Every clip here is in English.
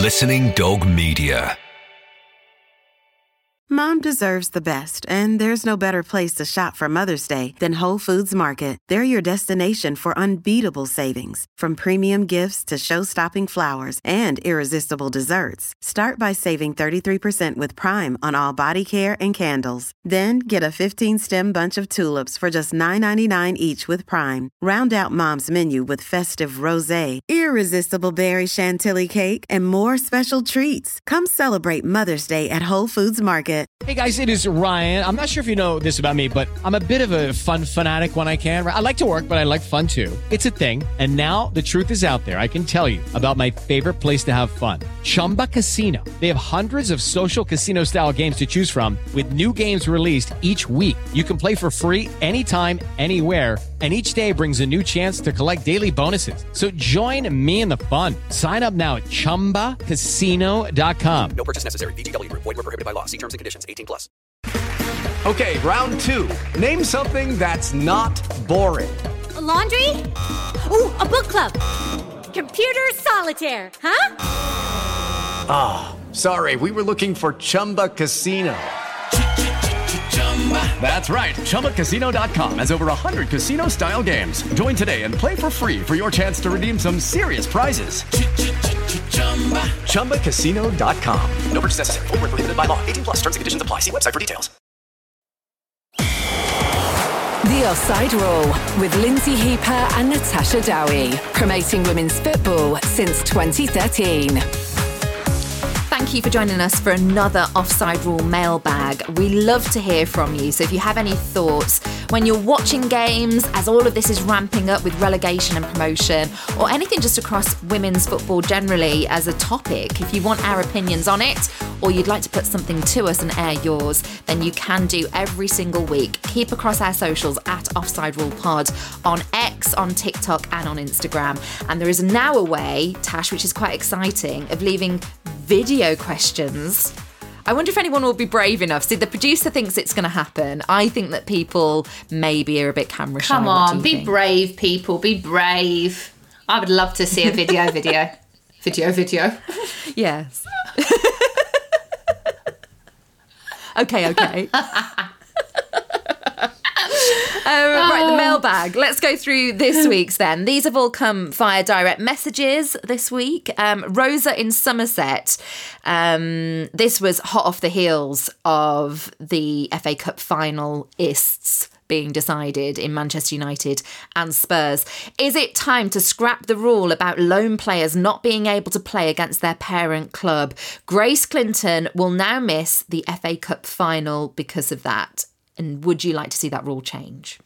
Listening Dog Media. Mom deserves the best, and there's no better place to shop for Mother's Day than Whole Foods Market. They're your destination for unbeatable savings, from premium gifts to show-stopping flowers and irresistible desserts. Start by saving 33% with Prime on all body care and candles. Then get a 15-stem bunch of tulips for just $9.99 each with Prime. Round out Mom's menu with festive rosé, irresistible berry chantilly cake, and more special treats. Come celebrate Mother's Day at Whole Foods Market. Hey guys, it is Ryan. I'm not sure if you know this about me, but I'm a bit of a fun fanatic when I can. I like to work, but I like fun too. It's a thing. And now the truth is out there. I can tell you about my favorite place to have fun. Chumba Casino. They have hundreds of social casino style games to choose from with new games released each week. You can play for free anytime, anywhere. And each day brings a new chance to collect daily bonuses. So join me in the fun. Sign up now at ChumbaCasino.com. No purchase necessary. VGW Group. Void where prohibited by law. See terms and conditions. 18+. Okay, round two. Name something that's not boring. A laundry? Ooh, a book club. Computer solitaire, huh? Ah, oh, sorry. We were looking for Chumba Casino. That's right. ChumbaCasino.com has over 100 casino-style games. Join today and play for free for your chance to redeem some serious prizes. ChumbaCasino.com. No purchase necessary. Void where prohibited by law. 18+. Terms and conditions apply. See website for details. The Offside Rule with Lindsay Hooper and Natasha Dowie, promoting women's football since 2013. Thank you for joining us for another Offside Rule mailbag. We love to hear from you. So if you have any thoughts when you're watching games, as all of this is ramping up with relegation and promotion, or anything just across women's football generally as a topic, if you want our opinions on it, or you'd like to put something to us and air yours, then you can do every single week. Keep across our socials at Offside Rule Pod on X, on TikTok and on Instagram. And there is now a way, Tash, which is quite exciting, of leaving video questions. I wonder if anyone will be brave enough. See, the producer thinks it's going to happen. I think that people maybe are a bit camera shy. Come on, be brave, people. Be brave. I would love to see a video. Video. Yes. Okay. Right, the mailbag. Let's go through this week's then. These have all come via direct messages this week. Rosa in Somerset. This was hot off the heels of the FA Cup finalists being decided in Manchester United and Spurs. Is it time to scrap the rule about loan players not being able to play against their parent club? Grace Clinton will now miss the FA Cup final because of that. And would you like to see that rule change?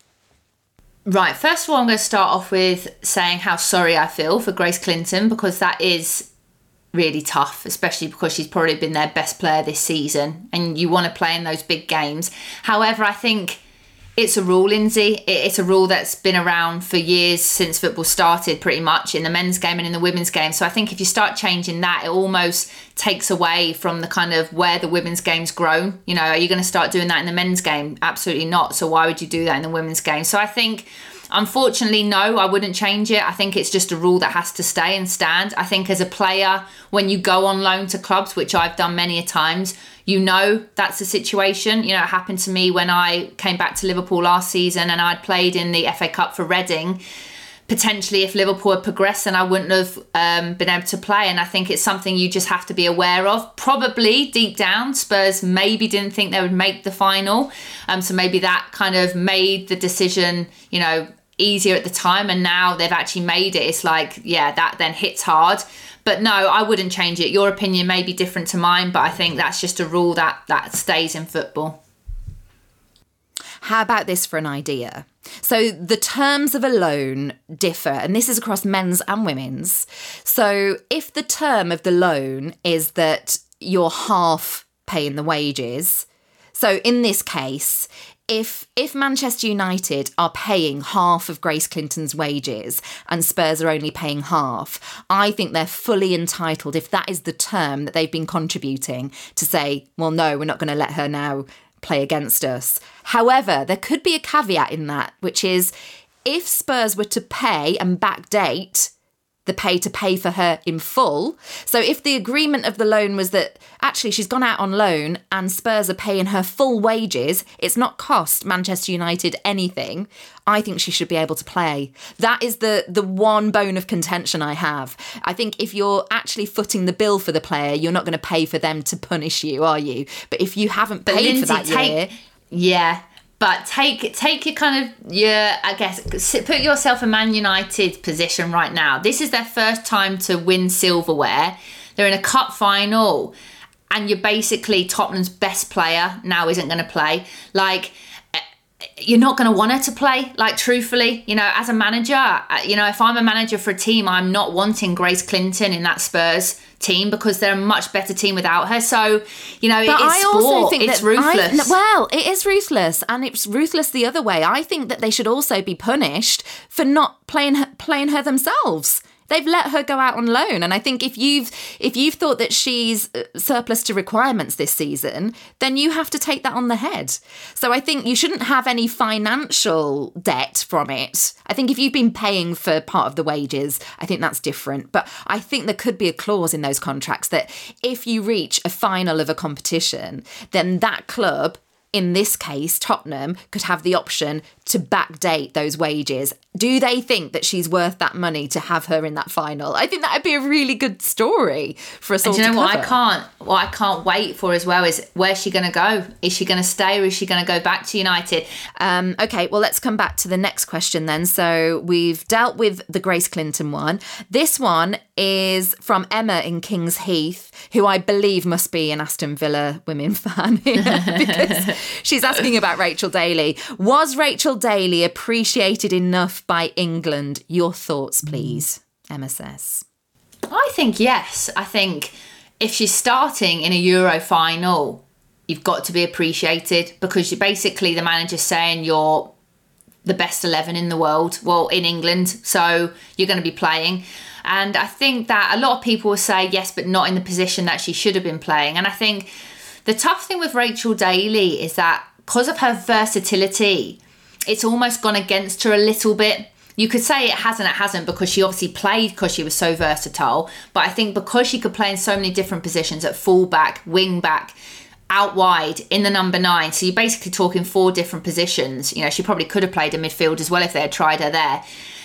Right, first of all, I'm going to start off with saying how sorry I feel for Grace Clinton, because that is really tough, especially because she's probably been their best player this season and you want to play in those big games. However, I think it's a rule, Lindsay. It's a rule that's been around for years, since football started, pretty much, in the men's game and in the women's game. So I think if you start changing that, it almost takes away from the kind of where the women's game's grown. You know, are you going to start doing that in the men's game? Absolutely not. So why would you do that in the women's game? So I think, unfortunately, no, I wouldn't change it. I think it's just a rule that has to stay and stand. I think as a player, when you go on loan to clubs, which I've done many a times, you know that's the situation. You know, it happened to me when I came back to Liverpool last season and I'd played in the FA Cup for Reading. Potentially, if Liverpool had progressed, then I wouldn't have been able to play. And I think it's something you just have to be aware of. Probably deep down, Spurs maybe didn't think they would make the final. So maybe that kind of made the decision, you know, easier at the time. And now they've actually made it. It's like, yeah, that then hits hard. But no, I wouldn't change it. Your opinion may be different to mine, but I think that's just a rule that stays in football. How about this for an idea? So the terms of a loan differ, and this is across men's and women's. So if the term of the loan is that you're half paying the wages, so in this case, if Manchester United are paying half of Grace Clinton's wages and Spurs are only paying half, I think they're fully entitled, if that is the term that they've been contributing, to say, well, no, we're not going to let her now play against us. However, there could be a caveat in that, which is if Spurs were to pay and backdate the pay to pay for her in full. So if the agreement of the loan was that actually she's gone out on loan and Spurs are paying her full wages, it's not cost Manchester United anything, I think she should be able to play. That is the one bone of contention I have. I think if you're actually footing the bill for the player, you're not going to pay for them to punish you, are you? But if you haven't paid Lindsay, for that year... Yeah, but take your kind of, I guess, put yourself in Man United's position right now. This is their first time to win silverware. They're in a cup final, and you're basically Tottenham's best player now isn't going to play. Like, you're not going to want her to play, like, truthfully. You know, as a manager, if I'm a manager for a team, I'm not wanting Grace Clinton in that Spurs team because they're a much better team without her. So, it is sport. Also think it's ruthless. It is ruthless, and it's ruthless the other way. I think that they should also be punished for not playing her themselves. They've let her go out on loan, and I think if you've thought that she's surplus to requirements this season, then you have to take that on the head. So I think you shouldn't have any financial debt from it. I think if you've been paying for part of the wages, I think that's different. But I think there could be a clause in those contracts that if you reach a final of a competition, then that club, in this case, Tottenham, could have the option to backdate those wages. Do they think that she's worth that money to have her in that final? I think that would be a really good story for us all to cover. What I can't wait for as well is, where's she going to go? Is she going to stay or is she going to go back to United? Okay, well, let's come back to the next question then. So we've dealt with the Grace Clinton one. This one is from Emma in Kings Heath, who I believe must be an Aston Villa women fan here, because she's asking about Rachel Daly. Was Rachel Daly appreciated enough by England? Your thoughts, please, Emma says. I think yes. I think if she's starting in a Euro final, you've got to be appreciated, because you're basically, the manager's saying you're the best 11 in the world, well, in England, so you're going to be playing. And I think that a lot of people will say yes, but not in the position that she should have been playing. And I think the tough thing with Rachel Daly is that because of her versatility, it's almost gone against her a little bit. You could say it hasn't, because she obviously played because she was so versatile. But I think because she could play in so many different positions, at full-back, wing-back, out wide, in the number 9. So you're basically talking 4 different positions. She probably could have played in midfield as well if they had tried her there.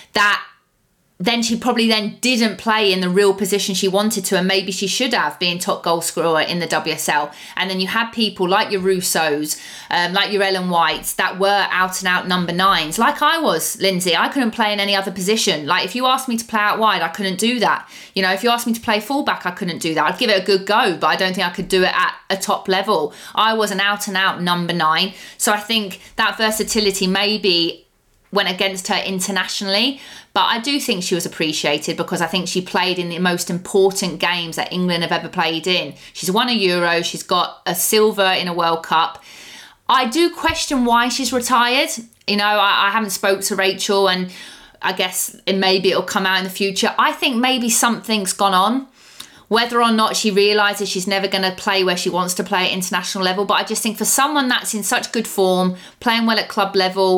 Then she probably then didn't play in the real position she wanted to, and maybe she should have, being top goal scorer in the WSL. And then you had people like your Russos, like your Ellen Whites, that were out and out number 9s. Like I was, Lindsay, I couldn't play in any other position. Like if you asked me to play out wide, I couldn't do that. If you asked me to play fullback, I couldn't do that. I'd give it a good go, but I don't think I could do it at a top level. I was an out and out number 9. So I think that versatility maybe went against her internationally, but I do think she was appreciated because I think she played in the most important games that England have ever played in. She's won a Euro, she's got a silver in a World Cup. I do question why she's retired. I haven't spoke to Rachel, and I guess maybe it'll come out in the future. I think maybe something's gone on, whether or not she realises she's never going to play where she wants to play at international level. But I just think for someone that's in such good form, playing well at club level,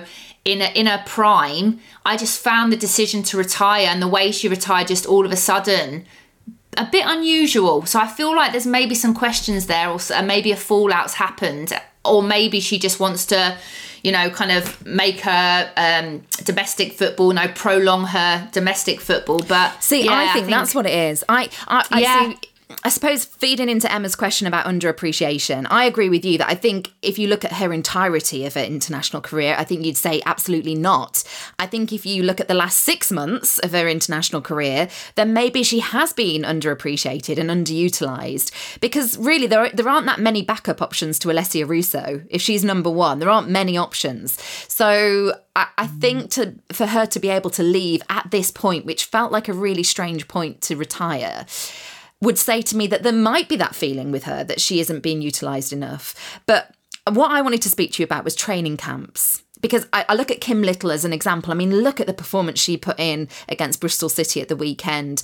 in a prime, I just found the decision to retire and the way she retired just all of a sudden a bit unusual. So I feel like there's maybe some questions there, or maybe a fallout's happened, or maybe she just wants to, kind of make her domestic football, prolong her domestic football. But see, I think that's what it is. I see. I suppose feeding into Emma's question about underappreciation, I agree with you that I think if you look at her entirety of her international career, I think you'd say absolutely not. I think if you look at the last 6 months of her international career, then maybe she has been underappreciated and underutilised, because really there aren't that many backup options to Alessia Russo. If she's number 1, there aren't many options. So I think for her to be able to leave at this point, which felt like a really strange point to retire, would say to me that there might be that feeling with her that she isn't being utilised enough. But what I wanted to speak to you about was training camps, because I look at Kim Little as an example. I mean, look at the performance she put in against Bristol City at the weekend.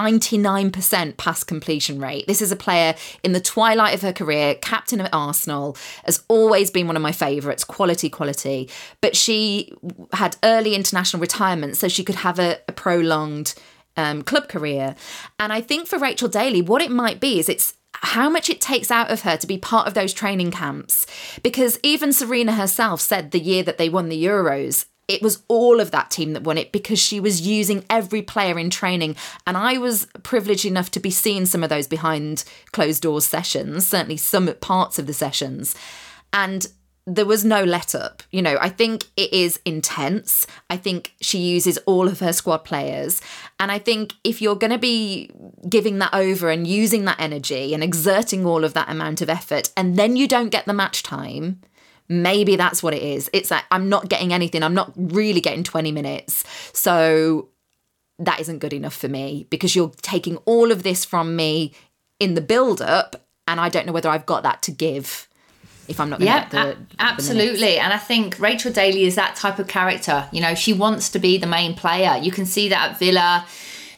99% pass completion rate. This is a player in the twilight of her career, captain of Arsenal, has always been one of my favourites, quality. But she had early international retirement, so she could have a prolonged club career. And I think for Rachel Daly, what it might be is it's how much it takes out of her to be part of those training camps. Because even Serena herself said the year that they won the Euros, it was all of that team that won it because she was using every player in training. And I was privileged enough to be seeing some of those behind closed doors sessions, certainly some parts of the sessions. And there was no let up. You know, I think it is intense. I think she uses all of her squad players. And I think if you're going to be giving that over and using that energy and exerting all of that amount of effort, and then you don't get the match time, maybe that's what it is. It's like, I'm not getting anything. I'm not really getting 20 minutes. So that isn't good enough for me because you're taking all of this from me in the build up. And I don't know whether I've got that to give if I'm not going to get the absolutely. And I think Rachel Daly is that type of character. You know, she wants to be the main player. You can see that at Villa.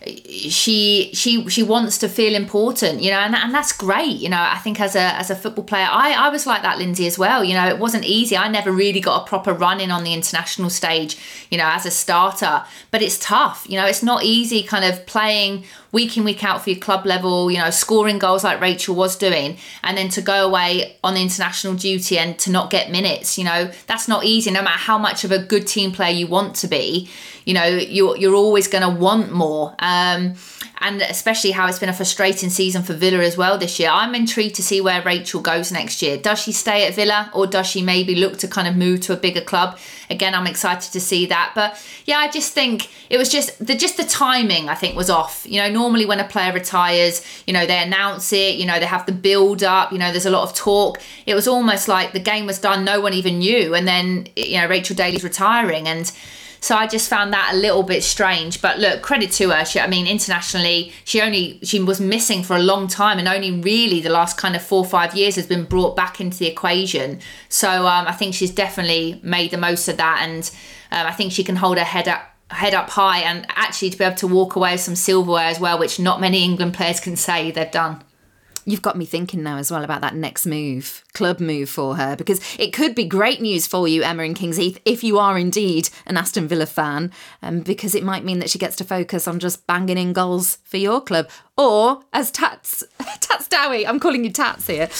She wants to feel important, you know, and that's great. You know, I think as a football player, I was like that, Lindsay, as well. You know, it wasn't easy. I never really got a proper run in on the international stage, you know, as a starter. But it's tough. You know, it's not easy kind of playing week in, week out for your club level, you know, scoring goals like Rachel was doing, and then to go away on international duty and to not get minutes, you know, that's not easy. No matter how much of a good team player you want to be, you know, you're always going to want more. And especially how it's been a frustrating season for Villa as well this year. I'm intrigued to see where Rachel goes next year. Does she stay at Villa or does she maybe look to kind of move to a bigger club? Again, I'm excited to see that. But yeah, I just think it was just the timing, I think, was off. You know, normally when a player retires, you know, they announce it, you know, they have the build up, you know, there's a lot of talk. It was almost like the game was done, no one even knew. And then, you know, Rachel Daly's retiring. And so I just found that a little bit strange. But look, credit to her. I mean, internationally, she was missing for a long time and only really the last kind of 4 or 5 years has been brought back into the equation. So I think she's definitely made the most of that. And I think she can hold her head up high and actually to be able to walk away with some silverware as well, which not many England players can say they've done. You've got me thinking now as well about that next move, club move for her, because it could be great news for you, Emma in Kings Heath, if you are indeed an Aston Villa fan, because it might mean that she gets to focus on just banging in goals for your club. Or, as Tats Dowie, I'm calling you Tats here.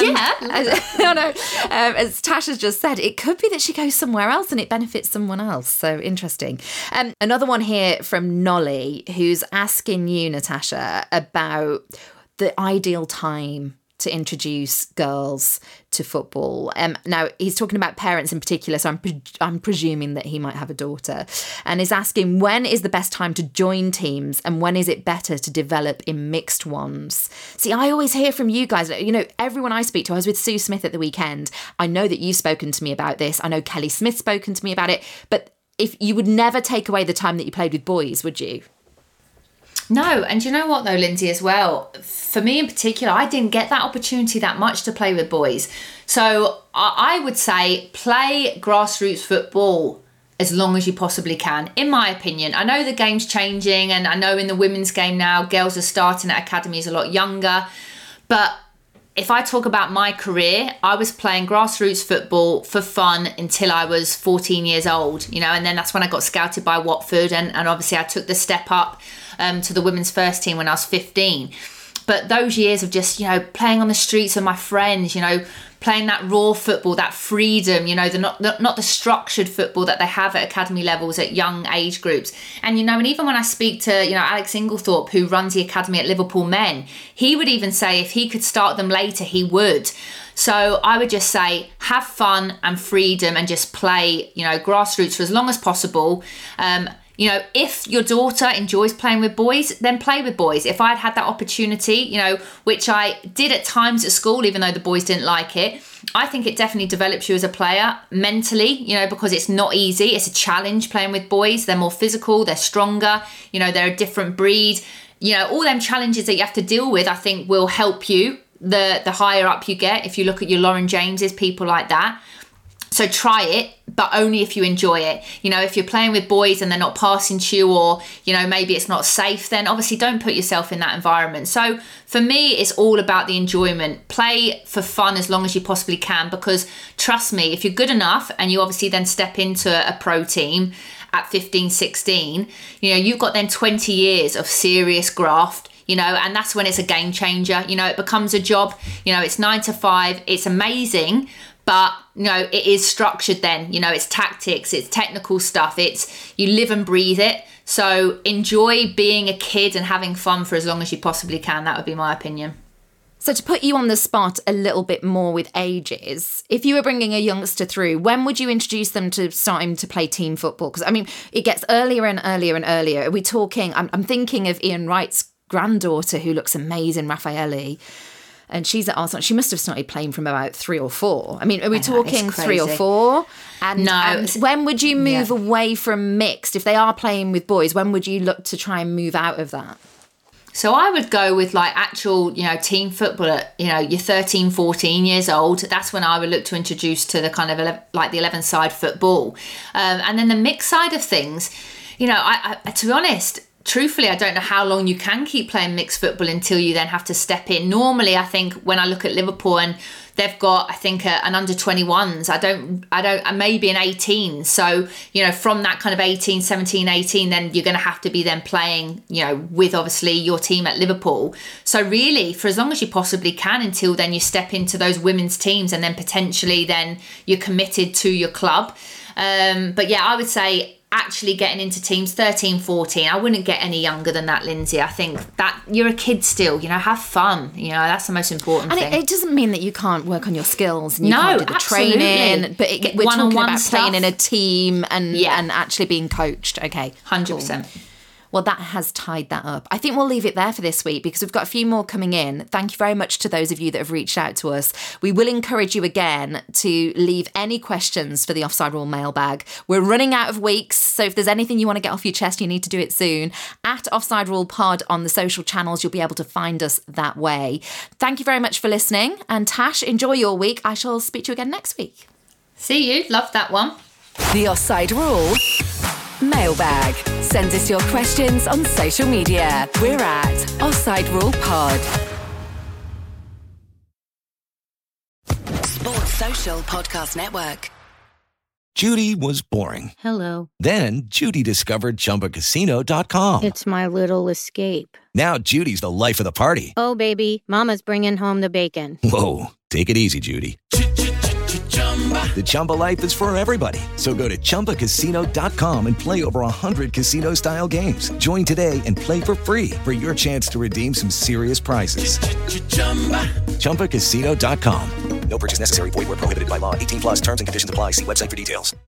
As Tash has just said, it could be that she goes somewhere else and it benefits someone else. So interesting. Another one here from Nolly, who's asking you, Natasha, about the ideal time to introduce girls to football. Now, he's talking about parents in particular, so I'm presuming that he might have a daughter, and is asking, when is the best time to join teams and when is it better to develop in mixed ones? See, I always hear from you guys, you know, everyone I speak to. I was with Sue Smith at the weekend. I know that you've spoken to me about this. I know Kelly Smith's spoken to me about it, but if you would never take away the time that you played with boys, would you? No, and you know what though, Lindsay, as well, for me in particular, I didn't get that opportunity that much to play with boys. So I would say play grassroots football as long as you possibly can, in my opinion. I know the game's changing and I know in the women's game now, girls are starting at academies a lot younger. But if I talk about my career, I was playing grassroots football for fun until I was 14 years old, you know, and then that's when I got scouted by Watford and obviously I took the step up to the women's first team when I was 15. But those years of just, you know, playing on the streets with my friends, you know, playing that raw football, that freedom, you know, not the structured football that they have at academy levels at young age groups. And, you know, and even when I speak to, you know, Alex Inglethorpe, who runs the academy at Liverpool Men, he would even say if he could start them later, he would. So I would just say have fun and freedom and just play, you know, grassroots for as long as possible. You know, if your daughter enjoys playing with boys, then play with boys. If I'd had that opportunity, you know, which I did at times at school, even though the boys didn't like it, I think it definitely develops you as a player mentally, you know, because it's not easy. It's a challenge playing with boys. They're more physical, they're stronger, you know, they're a different breed. You know, all them challenges that you have to deal with, I think will help you the higher up you get. If you look at your Lauren Jameses, people like that. So try it, but only if you enjoy it. You know, if you're playing with boys and they're not passing to you or, you know, maybe it's not safe, then obviously don't put yourself in that environment. So for me, it's all about the enjoyment. Play for fun as long as you possibly can, because trust me, if you're good enough and you obviously then step into a pro team at 15, 16, you've got then 20 years of serious graft, and that's when it's a game changer. It becomes a job, it's 9 to 5, it's amazing, but it is structured then, it's tactics, it's technical stuff, you live and breathe it. So enjoy being a kid and having fun for as long as you possibly can. That would be my opinion. So to put you on the spot a little bit more with ages, if you were bringing a youngster through, when would you introduce them to starting to play team football? Because, it gets earlier and earlier and earlier. Are we talking, I'm thinking of Ian Wright's granddaughter who looks amazing, Raffaele, and she's at Arsenal. She must have started playing from about 3 or 4. Are we talking 3 or 4? And when would you move away from mixed? If they are playing with boys, when would you look to try and move out of that? So I would go with actual, team football at, you're 13, 14 years old. That's when I would look to introduce to the kind of the 11-side football. And then the mixed side of things, I to be honest, truthfully, I don't know how long you can keep playing mixed football until you then have to step in. Normally, I think when I look at Liverpool and they've got, I think, an under 21s, maybe an 18. So, from that kind of 18, 17, 18, then you're going to have to be then playing, with obviously your team at Liverpool. So really, for as long as you possibly can, until then you step into those women's teams and then potentially then you're committed to your club. But yeah, I would say actually getting into teams 13, 14, I wouldn't get any younger than that, Lindsay. I think that you're a kid still, have fun, that's the most important thing. And it doesn't mean that you can't work on your skills and you can't do the training, but we're talking about playing in a team and actually being coached. Okay, 100%. Cool. Well, that has tied that up. I think we'll leave it there for this week because we've got a few more coming in. Thank you very much to those of you that have reached out to us. We will encourage you again to leave any questions for the Offside Rule mailbag. We're running out of weeks, so if there's anything you want to get off your chest, you need to do it soon. At Offside Rule Pod on the social channels, you'll be able to find us that way. Thank you very much for listening. And Tash, enjoy your week. I shall speak to you again next week. See you. Love that one. The Offside Rule mailbag. Send us your questions on social media. We're at Offside Rule Pod. Sports Social Podcast Network. Judy was boring. Hello. Then Judy discovered ChumbaCasino.com. It's my little escape. Now Judy's the life of the party. Oh, baby, mama's bringing home the bacon. Whoa, take it easy, Judy. The Chumba life is for everybody. So go to ChumbaCasino.com and play over 100 casino-style games. Join today and play for free for your chance to redeem some serious prizes. ChumbaCasino.com. No purchase necessary. Void where prohibited by law. 18+ terms and conditions apply. See website for details.